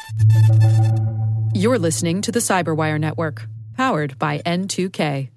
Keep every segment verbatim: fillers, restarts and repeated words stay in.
You're listening to the Cyberwire Network, powered by N two K.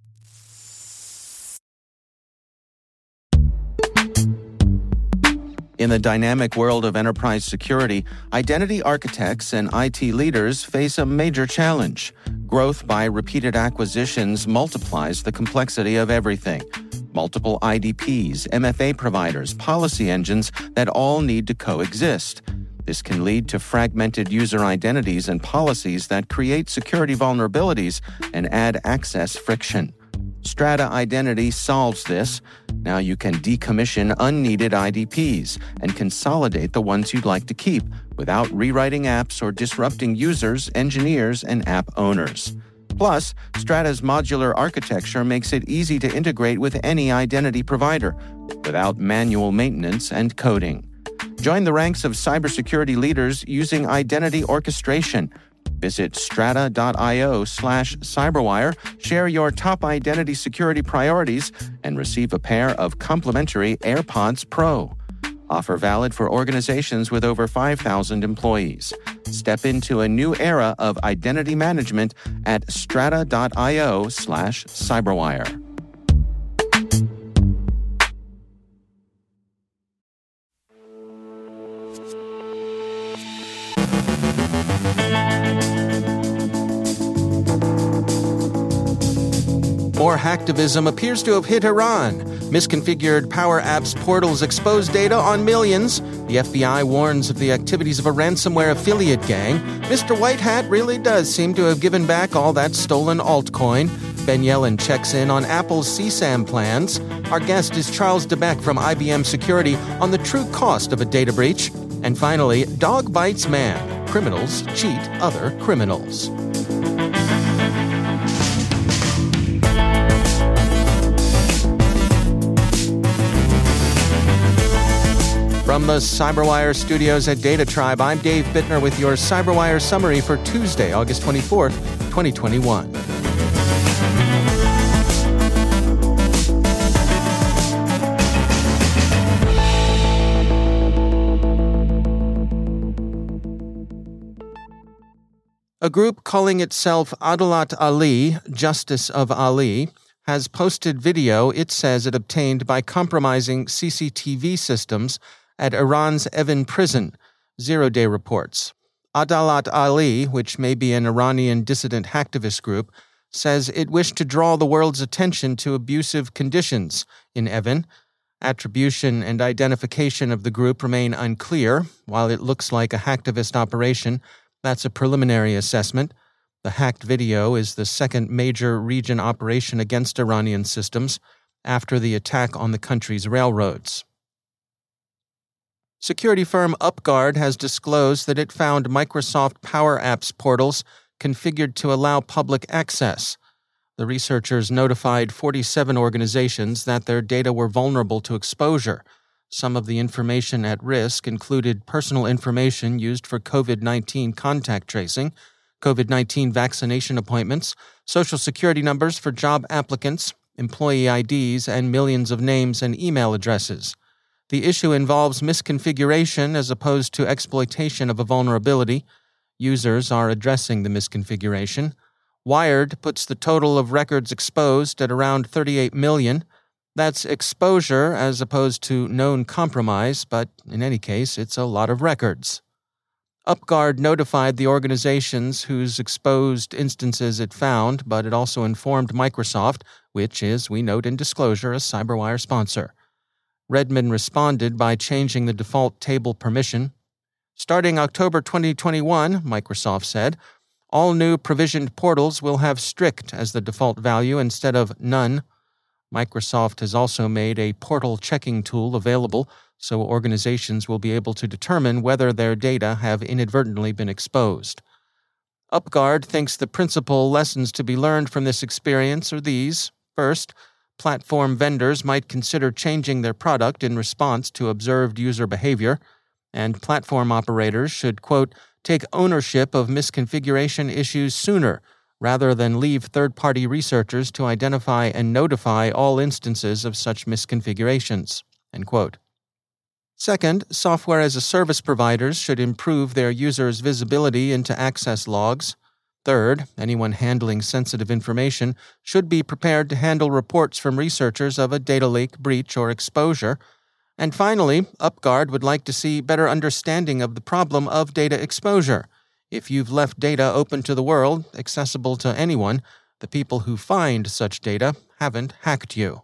In the dynamic world of enterprise security, identity architects and I T leaders face a major challenge. Growth by repeated acquisitions multiplies the complexity of everything. Multiple I D Ps, M F A providers, policy engines that all need to coexist. This can lead to fragmented user identities and policies that create security vulnerabilities and add access friction. Strata Identity solves this. Now you can decommission unneeded I D Ps and consolidate the ones you'd like to keep without rewriting apps or disrupting users, engineers, and app owners. Plus, Strata's modular architecture makes it easy to integrate with any identity provider without manual maintenance and coding. Join the ranks of cybersecurity leaders using identity orchestration. Visit strata.io slash cyberwire, share your top identity security priorities, and receive a pair of complimentary AirPods Pro. Offer valid for organizations with over five thousand employees. Step into a new era of identity management at strata.io slash cyberwire. More hacktivism appears to have hit Iran. Misconfigured Power Apps portals expose data on millions. The F B I warns of the activities of a ransomware affiliate gang. Mister White Hat really does seem to have given back all that stolen altcoin. Ben Yellen checks in on Apple's C SAM plans. Our guest is Charles DeBeck from I B M Security on the true cost of a data breach. And finally, dog bites man. Criminals cheat other criminals. From the Cyberwire studios at Data Tribe, I'm Dave Bittner with your Cyberwire summary for Tuesday, August twenty-fourth, twenty twenty-one. A group calling itself Adalat Ali, Justice of Ali, has posted video it says it obtained by compromising C C T V systems at Iran's Evin prison, Zero Day reports. Adalat Ali, which may be an Iranian dissident hacktivist group, says it wished to draw the world's attention to abusive conditions in Evin. Attribution and identification of the group remain unclear. While it looks like a hacktivist operation, that's a preliminary assessment. The hacked video is the second major region operation against Iranian systems after the attack on the country's railroads. Security firm UpGuard has disclosed that it found Microsoft Power Apps portals configured to allow public access. The researchers notified forty-seven organizations that their data were vulnerable to exposure. Some of the information at risk included personal information used for covid nineteen contact tracing, covid nineteen vaccination appointments, social security numbers for job applicants, employee I Ds, and millions of names and email addresses. The issue involves misconfiguration as opposed to exploitation of a vulnerability. Users are addressing the misconfiguration. Wired puts the total of records exposed at around thirty-eight million. That's exposure as opposed to known compromise, but in any case, it's a lot of records. UpGuard notified the organizations whose exposed instances it found, but it also informed Microsoft, which is, we note in disclosure, a Cyberwire sponsor. Redmond responded by changing the default table permission. Starting October twenty twenty-one, Microsoft said, all new provisioned portals will have strict as the default value instead of none. Microsoft has also made a portal checking tool available so organizations will be able to determine whether their data have inadvertently been exposed. UpGuard thinks the principal lessons to be learned from this experience are these. First, platform vendors might consider changing their product in response to observed user behavior, and platform operators should, quote, take ownership of misconfiguration issues sooner, rather than leave third-party researchers to identify and notify all instances of such misconfigurations, end quote. Second, software as a service providers should improve their users' visibility into access logs. Third, anyone handling sensitive information should be prepared to handle reports from researchers of a data leak, breach, or exposure. And finally, UpGuard would like to see better understanding of the problem of data exposure. If you've left data open to the world, accessible to anyone, the people who find such data haven't hacked you.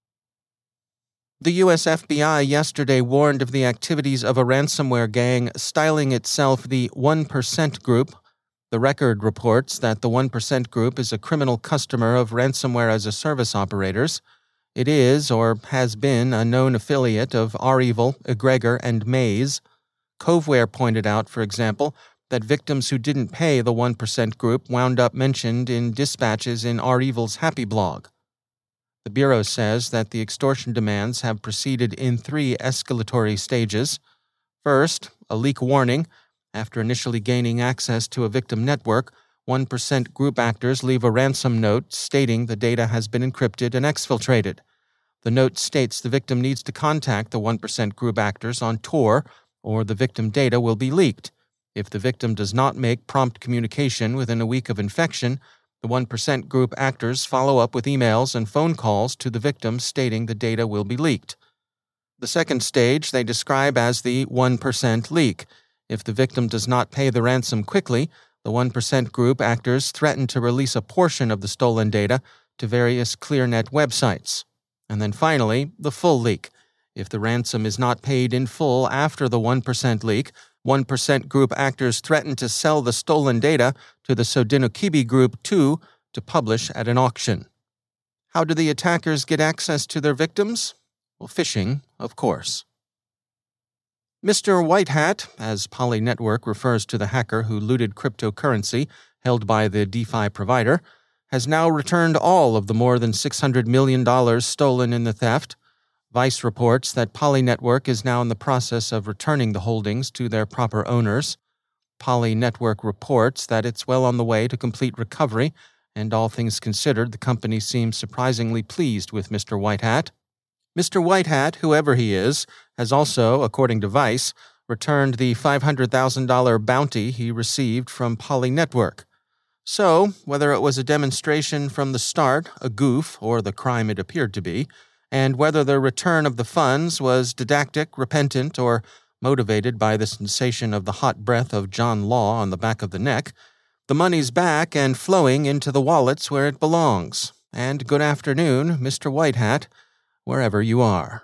The U S F B I yesterday warned of the activities of a ransomware gang styling itself the one percent Group. The Record reports that the one percent Group is a criminal customer of ransomware as a service operators. It is, or has been, a known affiliate of REvil, Egregor, and Maze. Coveware pointed out, for example, that victims who didn't pay the one percent Group wound up mentioned in dispatches in REvil's Happy blog. The Bureau says that the extortion demands have proceeded in three escalatory stages. First, a leak warning. After initially gaining access to a victim network, one percent Group actors leave a ransom note stating the data has been encrypted and exfiltrated. The note states the victim needs to contact the one percent Group actors on Tor, or the victim data will be leaked. If the victim does not make prompt communication within a week of infection, the one percent Group actors follow up with emails and phone calls to the victim stating the data will be leaked. The second stage they describe as the one percent leak. If the victim does not pay the ransom quickly, the one percent Group actors threaten to release a portion of the stolen data to various ClearNet websites. And then finally, the full leak. If the ransom is not paid in full after the one percent leak, one percent Group actors threaten to sell the stolen data to the Sodinokibi Group too to publish at an auction. How do the attackers get access to their victims? Well, phishing, of course. Mister White Hat, as Poly Network refers to the hacker who looted cryptocurrency held by the DeFi provider, has now returned all of the more than six hundred million dollars stolen in the theft. Vice reports that Poly Network is now in the process of returning the holdings to their proper owners. Poly Network reports that it's well on the way to complete recovery, and all things considered, the company seems surprisingly pleased with Mister White Hat. Mister White Hat, whoever he is, has also, according to Vice, returned the five hundred thousand dollars bounty he received from Poly Network. So, whether it was a demonstration from the start, a goof, or the crime it appeared to be, and whether the return of the funds was didactic, repentant, or motivated by the sensation of the hot breath of John Law on the back of the neck, the money's back and flowing into the wallets where it belongs. And good afternoon, Mister White Hat, wherever you are.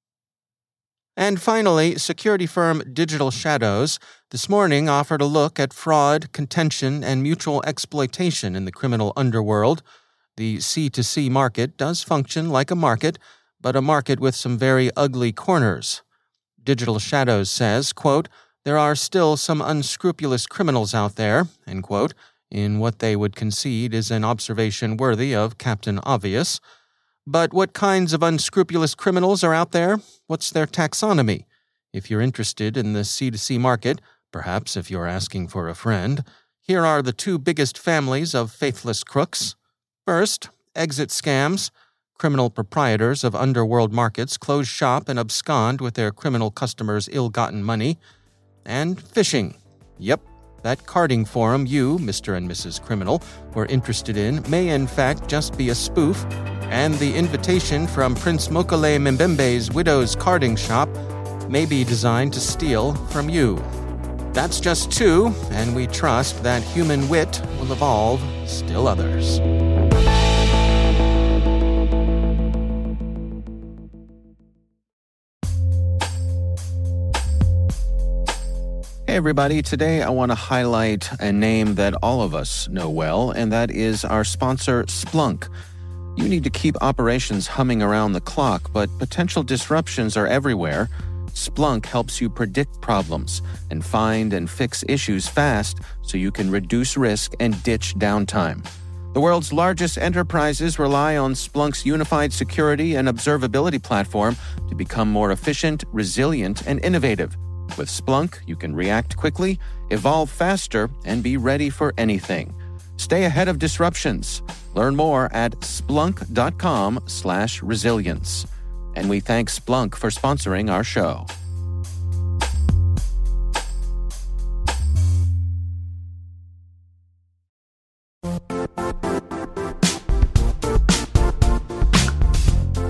And finally, security firm Digital Shadows this morning offered a look at fraud, contention, and mutual exploitation in the criminal underworld. The C to C market does function like a market, but a market with some very ugly corners. Digital Shadows says, quote, there are still some unscrupulous criminals out there, end quote, in what they would concede is an observation worthy of Captain Obvious. But what kinds of unscrupulous criminals are out there? What's their taxonomy? If you're interested in the C to C market, perhaps if you're asking for a friend, here are the two biggest families of faithless crooks. First, exit scams. Criminal proprietors of underworld markets close shop and abscond with their criminal customers' ill-gotten money. And phishing. Yep, that carding forum you, Mister and Missus Criminal, were interested in may in fact just be a spoof, and the invitation from Prince Mokele Mbembe's widow's carding shop may be designed to steal from you. That's just two, and we trust that human wit will evolve still others. Hey everybody, today I want to highlight a name that all of us know well, and that is our sponsor, Splunk. You need to keep operations humming around the clock, but potential disruptions are everywhere. Splunk helps you predict problems and find and fix issues fast so you can reduce risk and ditch downtime. The world's largest enterprises rely on Splunk's unified security and observability platform to become more efficient, resilient, and innovative. With Splunk, you can react quickly, evolve faster, and be ready for anything. Stay ahead of disruptions. Learn more at splunk.com slash resilience. And we thank Splunk for sponsoring our show.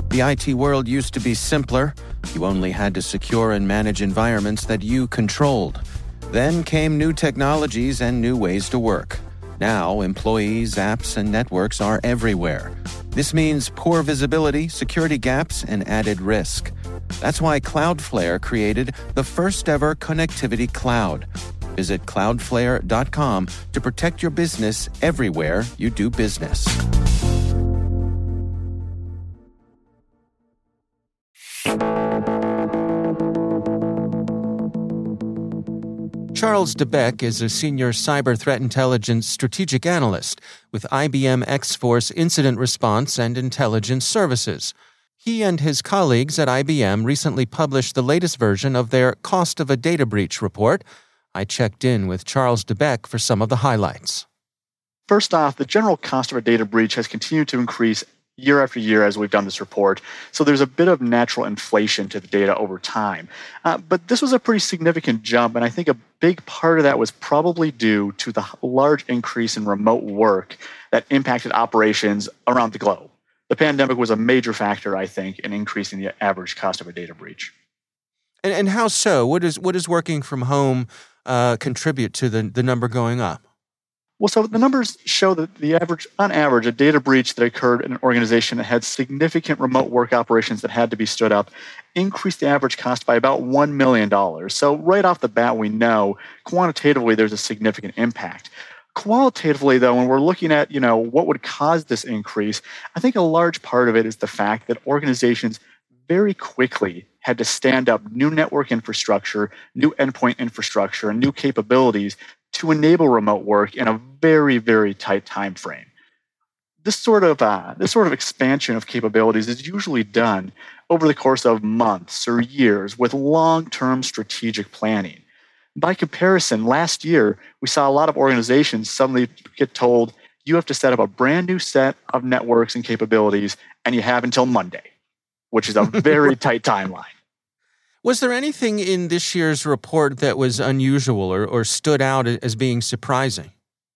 The I T world used to be simpler. You only had to secure and manage environments that you controlled. Then came new technologies and new ways to work. Now, employees, apps, and networks are everywhere. This means poor visibility, security gaps, and added risk. That's why Cloudflare created the first-ever connectivity cloud. Visit cloudflare dot com to protect your business everywhere you do business. Charles DeBeck is a senior cyber threat intelligence strategic analyst with I B M X-Force Incident Response and Intelligence Services. He and his colleagues at I B M recently published the latest version of their Cost of a Data Breach report. I checked in with Charles DeBeck for some of the highlights. First off, the general cost of a data breach has continued to increase year after year as we've done this report. So there's a bit of natural inflation to the data over time. Uh, but this was a pretty significant jump, and I think a big part of that was probably due to the large increase in remote work that impacted operations around the globe. The pandemic was a major factor, I think, in increasing the average cost of a data breach. And, and how so? What is what does working from home uh, contribute to the, the number going up? Well, so the numbers show that the average, on average, a data breach that occurred in an organization that had significant remote work operations that had to be stood up increased the average cost by about one million dollars. So right off the bat, we know quantitatively there's a significant impact. Qualitatively, though, when we're looking at, you know, what would cause this increase, I think a large part of it is the fact that organizations very quickly had to stand up new network infrastructure, new endpoint infrastructure, and new capabilities to enable remote work in a very, very tight time frame. This sort of uh, this sort of expansion of capabilities is usually done over the course of months or years with long-term strategic planning. By comparison, last year, we saw a lot of organizations suddenly get told, you have to set up a brand new set of networks and capabilities, and you have until Monday, which is a very tight timeline. Was there anything in this year's report that was unusual or, or stood out as being surprising?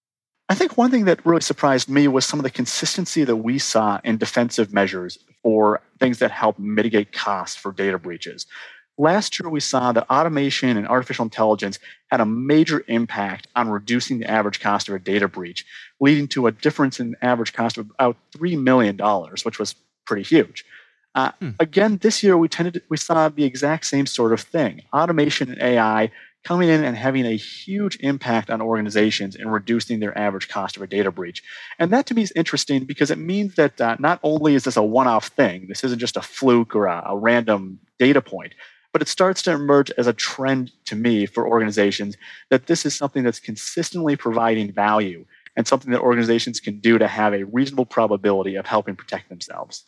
I think one thing that really surprised me was some of the consistency that we saw in defensive measures for things that help mitigate costs for data breaches. Last year, we saw that automation and artificial intelligence had a major impact on reducing the average cost of a data breach, leading to a difference in average cost of about three million dollars, which was pretty huge. Uh, hmm. Again, this year we tended to, we saw the exact same sort of thing. Automation and A I coming in and having a huge impact on organizations in reducing their average cost of a data breach. And that to me is interesting because it means that uh, not only is this a one-off thing, this isn't just a fluke or a, a random data point, but it starts to emerge as a trend to me for organizations that this is something that's consistently providing value and something that organizations can do to have a reasonable probability of helping protect themselves.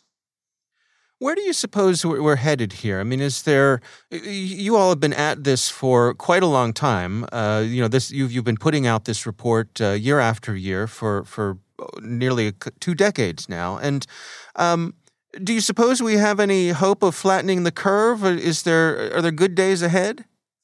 Where do you suppose we're headed here? I mean, is there? You all have been at this for quite a long time. Uh, you know, this you've you've been putting out this report uh, year after year for for nearly two decades now. And um, do you suppose we have any hope of flattening the curve? Is there are there good days ahead?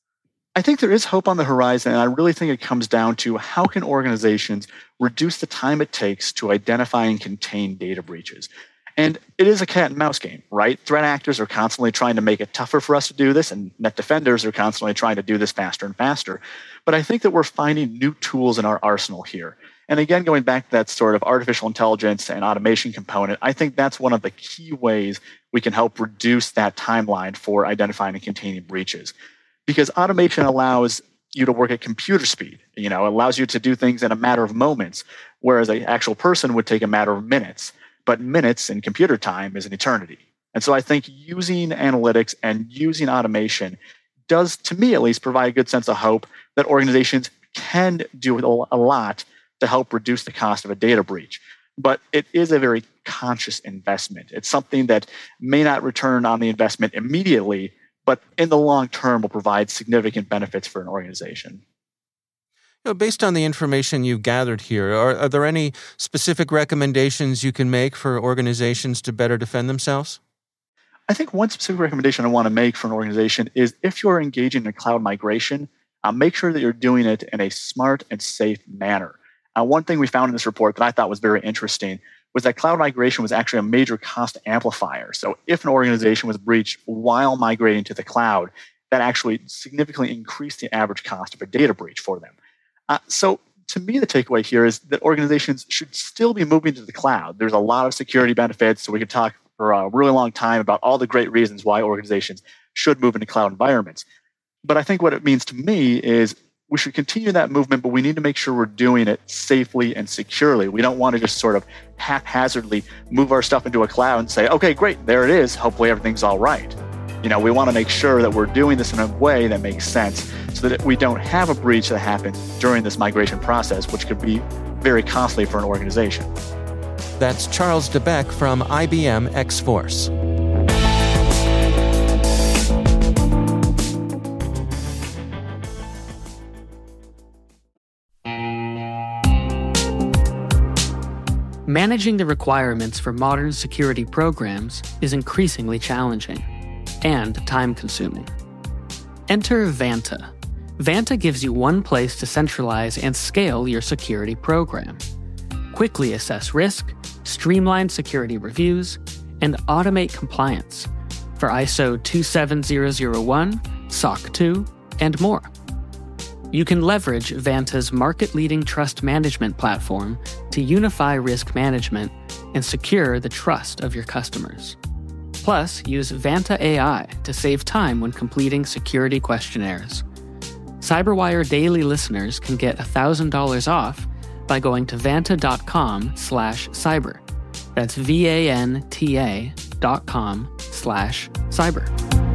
I think there is hope on the horizon, and I really think it comes down to how can organizations reduce the time it takes to identify and contain data breaches. And it is a cat and mouse game, right? Threat actors are constantly trying to make it tougher for us to do this, and net defenders are constantly trying to do this faster and faster. But I think that we're finding new tools in our arsenal here. And again, going back to that sort of artificial intelligence and automation component, I think that's one of the key ways we can help reduce that timeline for identifying and containing breaches. Because automation allows you to work at computer speed. You know, it allows you to do things in a matter of moments, whereas an actual person would take a matter of minutes. But minutes in computer time is an eternity. And so I think using analytics and using automation does, to me at least, provide a good sense of hope that organizations can do a lot to help reduce the cost of a data breach. But it is a very conscious investment. It's something that may not return on the investment immediately, but in the long term will provide significant benefits for an organization. You know, based on the information you've gathered here, are, are there any specific recommendations you can make for organizations to better defend themselves? I think one specific recommendation I want to make for an organization is if you're engaging in cloud migration, uh, make sure that you're doing it in a smart and safe manner. Uh, one thing we found in this report that I thought was very interesting was that cloud migration was actually a major cost amplifier. So if an organization was breached while migrating to the cloud, that actually significantly increased the average cost of a data breach for them. Uh, so to me, the takeaway here is that organizations should still be moving to the cloud. There's a lot of security benefits, so we could talk for a really long time about all the great reasons why organizations should move into cloud environments. But I think what it means to me is we should continue that movement, but we need to make sure we're doing it safely and securely. We don't want to just sort of haphazardly move our stuff into a cloud and say, okay, great, there it is. Hopefully everything's all right. You know, we want to make sure that we're doing this in a way that makes sense so that we don't have a breach that happens during this migration process, which could be very costly for an organization. That's Charles DeBeck from I B M X-Force. Managing the requirements for modern security programs is increasingly challenging and time-consuming. Enter Vanta. Vanta gives you one place to centralize and scale your security program. Quickly assess risk, streamline security reviews, and automate compliance for I S O two seven zero zero one, S O C two, and more. You can leverage Vanta's market-leading trust management platform to unify risk management and secure the trust of your customers. Plus, use Vanta A I to save time when completing security questionnaires. CyberWire Daily listeners can get one thousand dollars off by going to vanta.com slash cyber. That's V-A-N-T-A dot com slash cyber.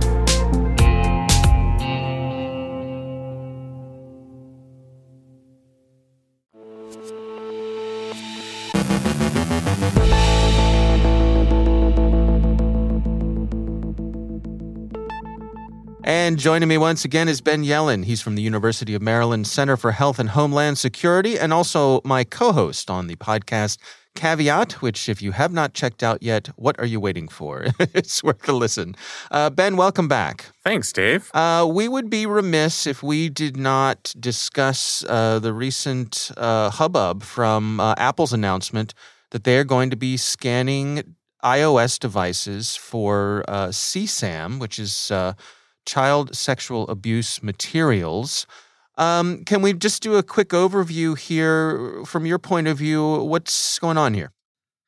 And joining me once again is Ben Yelin. He's from the University of Maryland Center for Health and Homeland Security and also my co-host on the podcast Caveat, which if you have not checked out yet, what are you waiting for? It's worth a listen. Uh, Ben, welcome back. Thanks, Dave. Uh, we would be remiss if we did not discuss uh, the recent uh, hubbub from uh, Apple's announcement that they're going to be scanning iOS devices for uh, C SAM, which is uh, child sexual abuse materials. Um, can we just do a quick overview here from your point of view? What's going on here?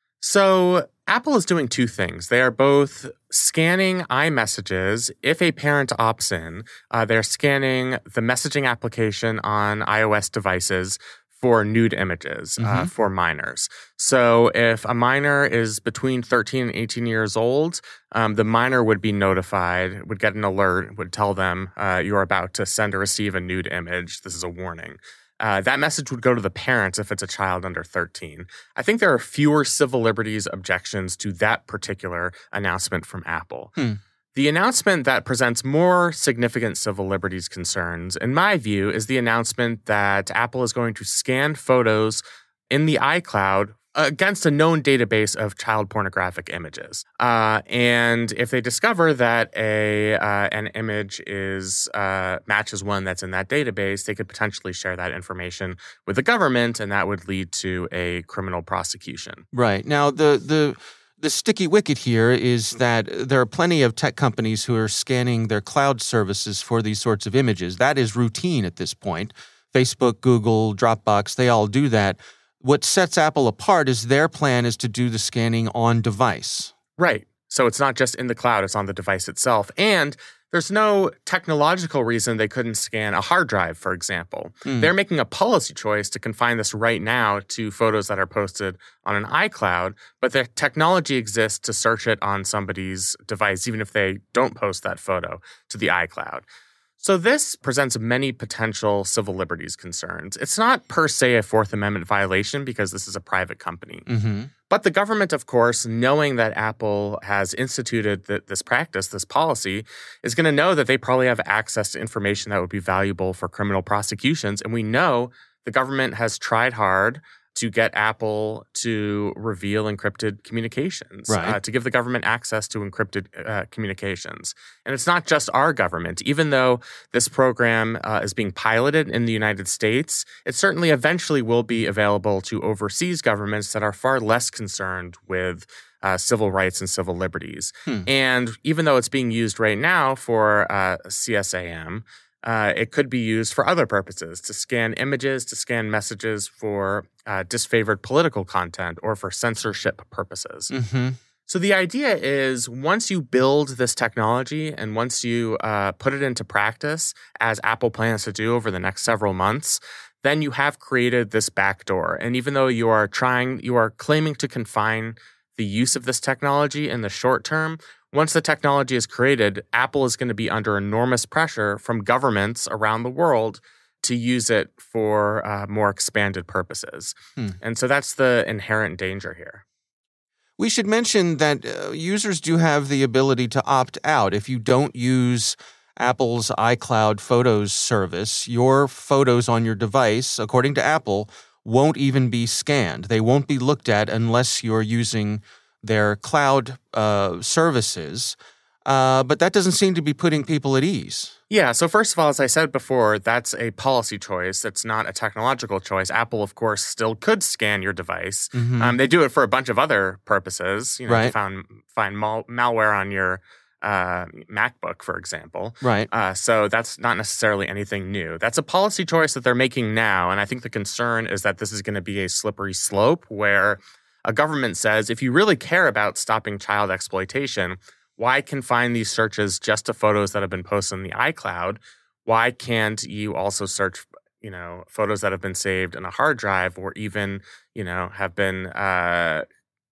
So Apple is doing two things. They are both scanning iMessages. If a parent opts in, uh, they're scanning the messaging application on iOS devices for nude images mm-hmm. uh, for minors. So if a minor is between thirteen and eighteen years old, um, the minor would be notified, would get an alert, would tell them uh, you're about to send or receive a nude image. This is a warning. Uh, that message would go to the parents if it's a child under thirteen. I think there are fewer civil liberties objections to that particular announcement from Apple. Hmm. The announcement that presents more significant civil liberties concerns, in my view, is the announcement that Apple is going to scan photos in the iCloud against a known database of child pornographic images. Uh, and if they discover that a uh, an image is uh, matches one that's in that database, they could potentially share that information with the government, and that would lead to a criminal prosecution. Right. Now, the the... The sticky wicket here is that there are plenty of tech companies who are scanning their cloud services for these sorts of images. That is routine at this point. Facebook, Google, Dropbox, they all do that. What sets Apple apart is their plan is to do the scanning on device. Right. So it's not just in the cloud, it's on the device itself. And there's no technological reason they couldn't scan a hard drive, for example. Mm. They're making a policy choice to confine this right now to photos that are posted on an iCloud, but the technology exists to search it on somebody's device, even if they don't post that photo to the iCloud. So this presents many potential civil liberties concerns. It's not per se a Fourth Amendment violation because this is a private company. Mm-hmm. But the government, of course, knowing that Apple has instituted th- this practice, this policy, is going to know that they probably have access to information that would be valuable for criminal prosecutions. And we know the government has tried hard to get Apple to reveal encrypted communications, right. uh, to give the government access to encrypted uh, communications. And it's not just our government. Even though this program uh, is being piloted in the United States, it certainly eventually will be available to overseas governments that are far less concerned with uh, civil rights and civil liberties. Hmm. And even though it's being used right now for uh, C S A M, Uh, it could be used for other purposes, to scan images, to scan messages for uh, disfavored political content, or for censorship purposes. Mm-hmm. So the idea is once you build this technology and once you uh, put it into practice, as Apple plans to do over the next several months, then you have created this backdoor. And even though you are trying, you are claiming to confine the use of this technology in the short term, once the technology is created, Apple is going to be under enormous pressure from governments around the world to use it for uh, more expanded purposes. Hmm. And so that's the inherent danger here. We should mention that uh, users do have the ability to opt out. If you don't use Apple's iCloud Photos service, your photos on your device, according to Apple, won't even be scanned. They won't be looked at unless you're using their cloud uh, services, uh, but that doesn't seem to be putting people at ease. Yeah, so first of all, as I said before, that's a policy choice. That's not a technological choice. Apple, of course, still could scan your device. Mm-hmm. Um, they do it for a bunch of other purposes. You know, right. to find, find mal- malware on your uh, MacBook, for example. Right. Uh, so that's not necessarily anything new. That's a policy choice that they're making now, and I think the concern is that this is going to be a slippery slope where a government says, if you really care about stopping child exploitation, why confine these searches just to photos that have been posted in the iCloud? Why can't you also search, you know, photos that have been saved in a hard drive, or even, you know, have been, uh,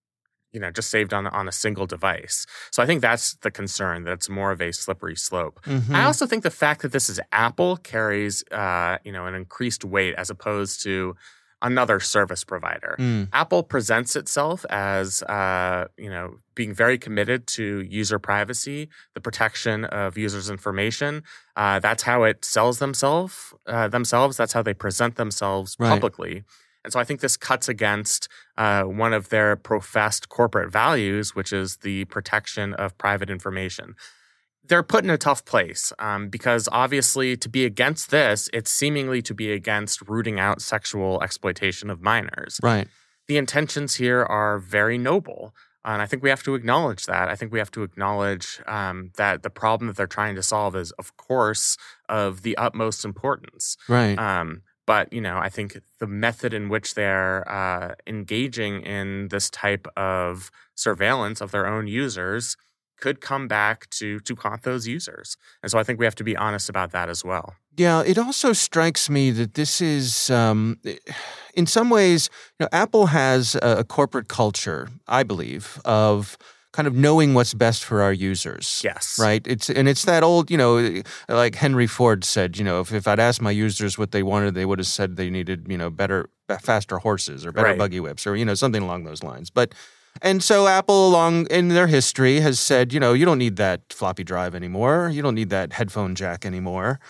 you know, just saved on on a single device? So I think that's the concern, that it's more of a slippery slope. Mm-hmm. I also think the fact that this is Apple carries, uh, you know, an increased weight as opposed to another service provider. Mm. Apple presents itself as, uh, you know, being very committed to user privacy, the protection of users' information. Uh, that's how it sells themselves. Uh, themselves. That's how they present themselves right. publicly. And so I think this cuts against uh, one of their professed corporate values, which is the protection of private information. They're put in a tough place um, because obviously to be against this, it's seemingly to be against rooting out sexual exploitation of minors. Right. The intentions here are very noble. And I think we have to acknowledge that. I think we have to acknowledge um, that the problem that they're trying to solve is, of course, of the utmost importance. Right. Um, but, you know, I think the method in which they're uh, engaging in this type of surveillance of their own users could come back to to haunt those users. And so I think we have to be honest about that as well. Yeah, it also strikes me that this is, um, in some ways, you know, Apple has a, a corporate culture, I believe, of kind of knowing what's best for our users. Yes. Right? It's and it's that old, you know, like Henry Ford said, you know, if, if I'd asked my users what they wanted, they would have said they needed, you know, better, faster horses or better right. buggy whips or, you know, something along those lines. But And so Apple, along in their history, has said, you know, you don't need that floppy drive anymore. You don't need that headphone jack anymore.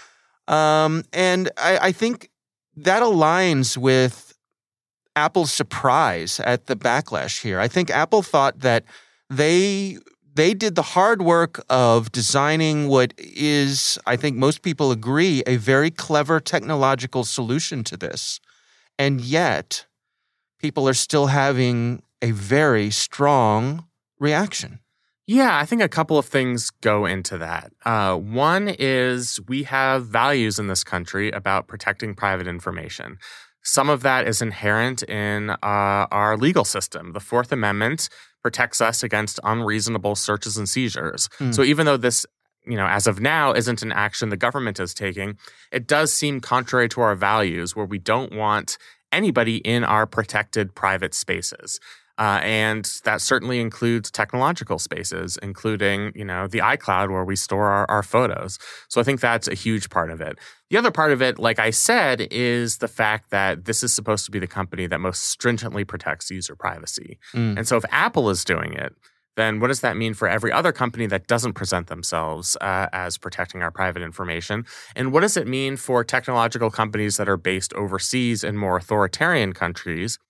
Um, and I, I think that aligns with Apple's surprise at the backlash here. I think Apple thought that they they did the hard work of designing what is, I think most people agree, a very clever technological solution to this. And yet, people are still having a very strong reaction. Yeah, I think a couple of things go into that. Uh, one is we have values in this country about protecting private information. Some of that is inherent in uh, our legal system. The Fourth Amendment protects us against unreasonable searches and seizures. Mm. So even though this, you know, as of now, isn't an action the government is taking, it does seem contrary to our values, where we don't want anybody in our protected private spaces. Uh, and that certainly includes technological spaces, including, you know, the iCloud where we store our, our photos. So I think that's a huge part of it. The other part of it, like I said, is the fact that this is supposed to be the company that most stringently protects user privacy. Mm. And so if Apple is doing it, then what does that mean for every other company that doesn't present themselves uh, as protecting our private information? And what does it mean for technological companies that are based overseas in more authoritarian countries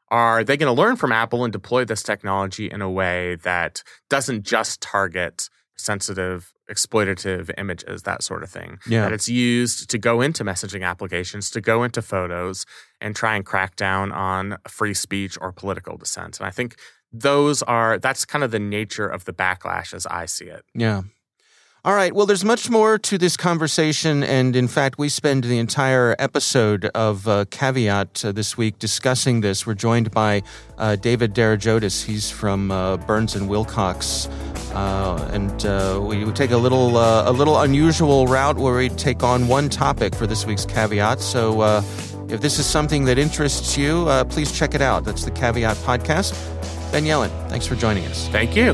are they going to learn from Apple and deploy this technology in a way that doesn't just target sensitive, exploitative images, that sort of thing? Yeah. That it's used to go into messaging applications, to go into photos, and try and crack down on free speech or political dissent. And I think those are, that's kind of the nature of the backlash as I see it. Yeah. All right. Well, there's much more to this conversation. And in fact, we spend the entire episode of uh, Caveat uh, this week discussing this. We're joined by uh, David Darajotis. He's from uh, Burns and Wilcox. Uh, and uh, we would take a little uh, a little unusual route where we take on one topic for this week's Caveat. So uh, if this is something that interests you, uh, please check it out. That's the Caveat podcast. Ben Yelin, thanks for joining us. Thank you.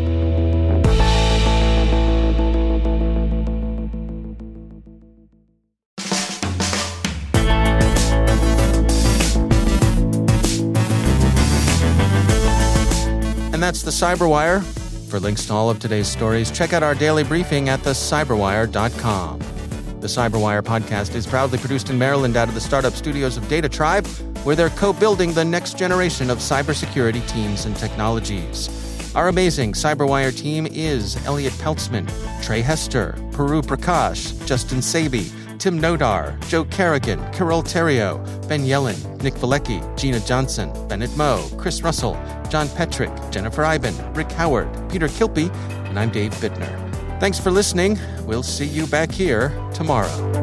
And that's the Cyberwire. For links to all of today's stories, check out our daily briefing at the cyberwire dot com. The Cyberwire podcast is proudly produced in Maryland out of the startup studios of Data Tribe, where they're co-building the next generation of cybersecurity teams and technologies. Our amazing Cyberwire team is Elliot Peltzman, Trey Hester, Puru Prakash, Justin Saby, Tim Nodar, Joe Kerrigan, Carol Terrio, Ben Yelin, Nick Valecki, Gina Johnson, Bennett Moe, Chris Russell, John Petrick, Jennifer Iben, Rick Howard, Peter Kilpie, and I'm Dave Bittner. Thanks for listening. We'll see you back here tomorrow.